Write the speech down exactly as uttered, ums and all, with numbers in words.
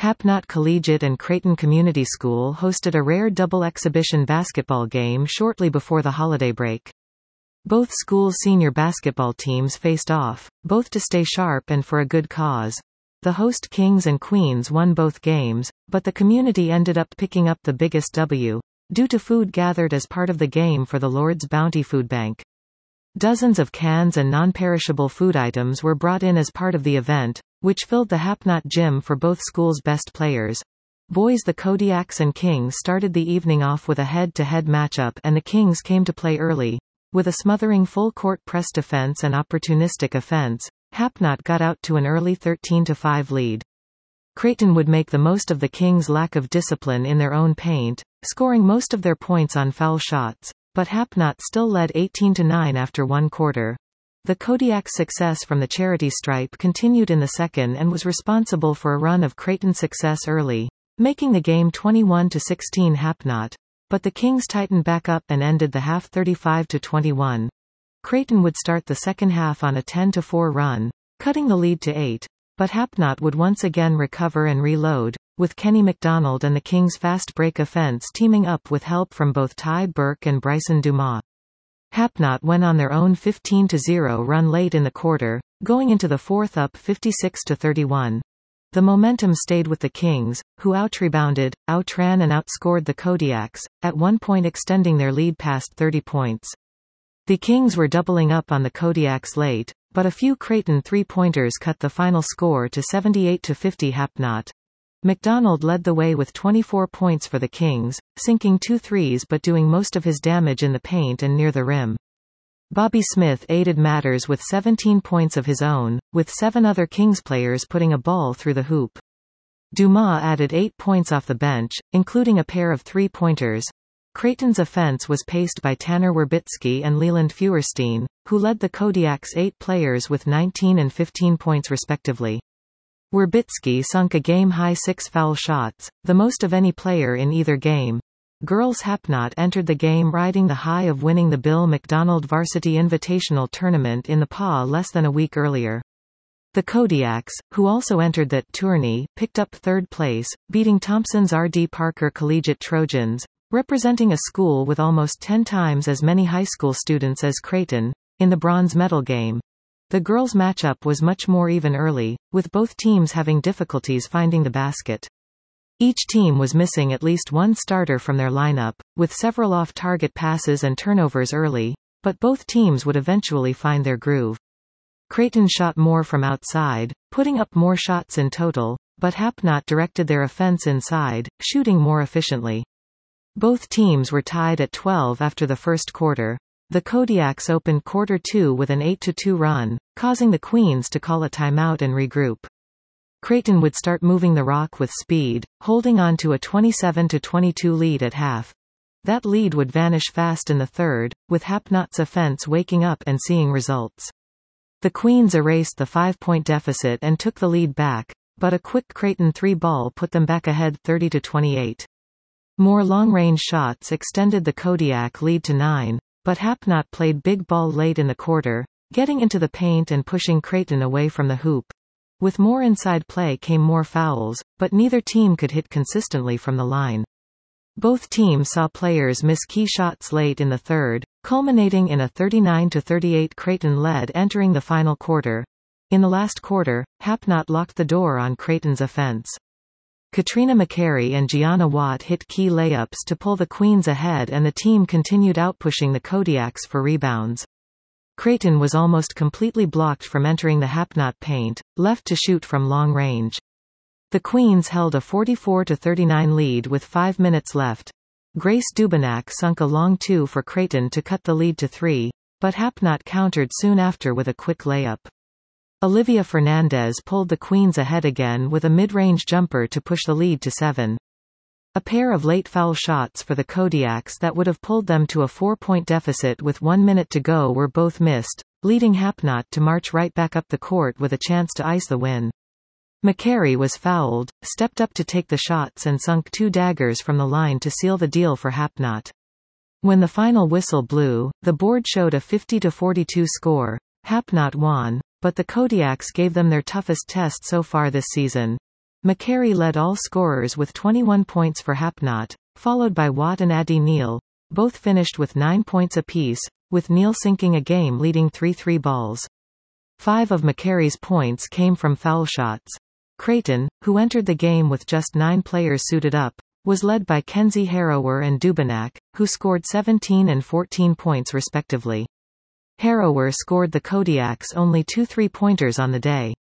Hapnot Collegiate and Creighton Community School hosted a rare double exhibition basketball game shortly before the holiday break. Both schools' senior basketball teams faced off, both to stay sharp and for a good cause. The host Kings and Queens won both games, but the community ended up picking up the biggest W, due to food gathered as part of the game for the Lord's Bounty Food Bank. Dozens of cans and non-perishable food items were brought in as part of the event, which filled the Hapnot gym for both schools' best players. Boys, the Kodiaks and Kings started the evening off with a head-to-head matchup, and the Kings came to play early. With a smothering full-court press defense and opportunistic offense, Hapnot got out to an early thirteen to five lead. Creighton would make the most of the Kings' lack of discipline in their own paint, scoring most of their points on foul shots, but Hapnot still led eighteen to nine after one quarter. The Kodiak's success from the charity stripe continued in the second and was responsible for a run of Creighton's success early, making the game twenty-one to sixteen Hapnot. But the Kings tightened back up and ended the half thirty-five to twenty-one. Creighton would start the second half on a ten to four run, cutting the lead to eight. But Hapnot would once again recover and reload, with Kenny McDonald and the Kings' fast break offense teaming up with help from both Ty Burke and Bryson Dumas. Hapnot went on their own fifteen to zero run late in the quarter, going into the fourth up fifty-six to thirty-one. The momentum stayed with the Kings, who out-rebounded, outran and outscored the Kodiaks, at one point extending their lead past thirty points. The Kings were doubling up on the Kodiaks late, but a few Creighton three-pointers cut the final score to seventy-eight to fifty Hapnot. McDonald led the way with twenty-four points for the Kings, sinking two threes but doing most of his damage in the paint and near the rim. Bobby Smith aided matters with seventeen points of his own, with seven other Kings players putting a ball through the hoop. Dumas added eight points off the bench, including a pair of three-pointers. Creighton's offense was paced by Tanner Werbitsky and Leland Feuerstein, who led the Kodiaks' eight players with nineteen and fifteen points respectively. Werbitsky sunk a game-high six foul shots, the most of any player in either game. Girls Hapnot entered the game riding the high of winning the Bill McDonald Varsity Invitational Tournament in the P A less than a week earlier. The Kodiaks, who also entered that tourney, picked up third place, beating Thompson's R D Parker Collegiate Trojans, representing a school with almost ten times as many high school students as Creighton, in the bronze medal game. The girls' matchup was much more even early, with both teams having difficulties finding the basket. Each team was missing at least one starter from their lineup, with several off-target passes and turnovers early, but both teams would eventually find their groove. Creighton shot more from outside, putting up more shots in total, but Hapnot directed their offense inside, shooting more efficiently. Both teams were tied at twelve after the first quarter. The Kodiaks opened quarter two with an eight to two run, causing the Queens to call a timeout and regroup. Creighton would start moving the rock with speed, holding on to a twenty-seven to twenty-two lead at half. That lead would vanish fast in the third, with Hapnot's offense waking up and seeing results. The Queens erased the five-point deficit and took the lead back, but a quick Creighton three-ball put them back ahead thirty to twenty-eight. More long-range shots extended the Kodiak lead to nine, but Hapnot played big ball late in the quarter, getting into the paint and pushing Creighton away from the hoop. With more inside play came more fouls, but neither team could hit consistently from the line. Both teams saw players miss key shots late in the third, culminating in a thirty-nine to thirty-eight Creighton lead entering the final quarter. In the last quarter, Hapnot locked the door on Creighton's offense. Katrina McCary and Gianna Watt hit key layups to pull the Queens ahead, and the team continued outpushing the Kodiaks for rebounds. Creighton was almost completely blocked from entering the Hapnot paint, left to shoot from long range. The Queens held a forty-four to thirty-nine lead with five minutes left. Grace Dubenak sunk a long two for Creighton to cut the lead to three, but Hapnot countered soon after with a quick layup. Olivia Fernandez pulled the Queens ahead again with a mid-range jumper to push the lead to seven. A pair of late foul shots for the Kodiaks that would have pulled them to a four-point deficit with one minute to go were both missed, leading Hapnot to march right back up the court with a chance to ice the win. McCary was fouled, stepped up to take the shots and sunk two daggers from the line to seal the deal for Hapnot. When the final whistle blew, the board showed a fifty to forty-two score. Hapnot won, but the Kodiaks gave them their toughest test so far this season. McCary led all scorers with twenty-one points for Hapnot, followed by Watt and Addy Neal. Both finished with nine points apiece, with Neal sinking a game leading three three balls. Five of McCary's points came from foul shots. Creighton, who entered the game with just nine players suited up, was led by Kenzie Harrower and Dubenak, who scored seventeen and fourteen points respectively. Harrower scored the Kodiaks only two three-pointers on the day.